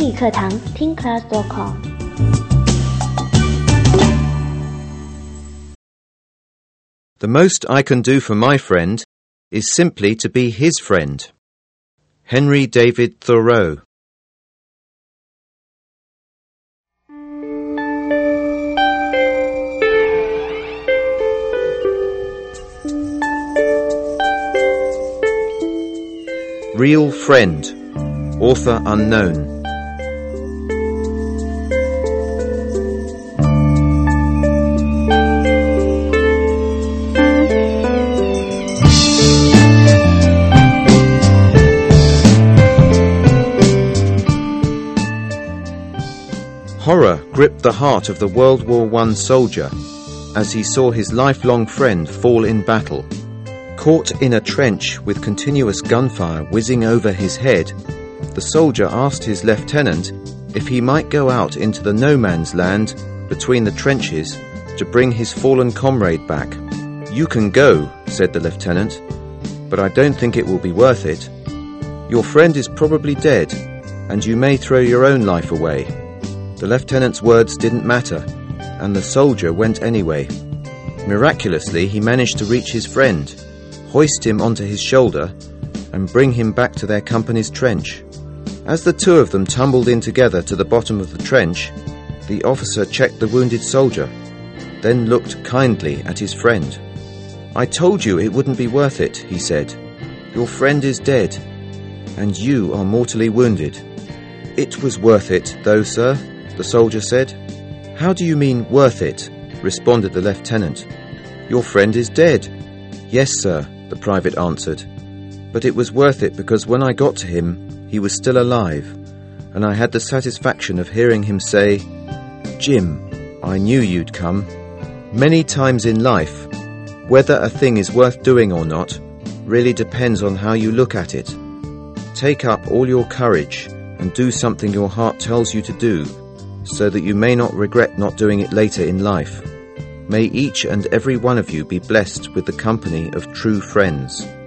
英语课堂 TeenClass.com。 The most I can do for my friend is simply to be his friend. Henry David Thoreau. Real Friend. Author unknown. Horror gripped the heart of the World War I soldier as he saw his lifelong friend fall in battle. Caught in a trench with continuous gunfire whizzing over his head, the soldier asked his lieutenant if he might go out into the no-man's land between the trenches to bring his fallen comrade back. "You can go," said the lieutenant, "but I don't think it will be worth it. Your friend is probably dead, and you may throw your own life away." The lieutenant's words didn't matter, and the soldier went anyway. Miraculously, he managed to reach his friend, hoist him onto his shoulder, and bring him back to their company's trench. As the two of them tumbled in together to the bottom of the trench, the officer checked the wounded soldier, then looked kindly at his friend. "I told you it wouldn't be worth it," he said. "Your friend is dead, and you are mortally wounded." "It was worth it, though, sir," the soldier said. "How do you mean, worth it?" responded the lieutenant. "Your friend is dead." "Yes, sir," the private answered, "but it was worth it because when I got to him, he was still alive, and I had the satisfaction of hearing him say, 'Jim, I knew you'd come.'" Many times in life, whether a thing is worth doing or not really depends on how you look at it. Take up all your courage and do something your heart tells you to do, so that you may not regret not doing it later in life. May each and every one of you be blessed with the company of true friends.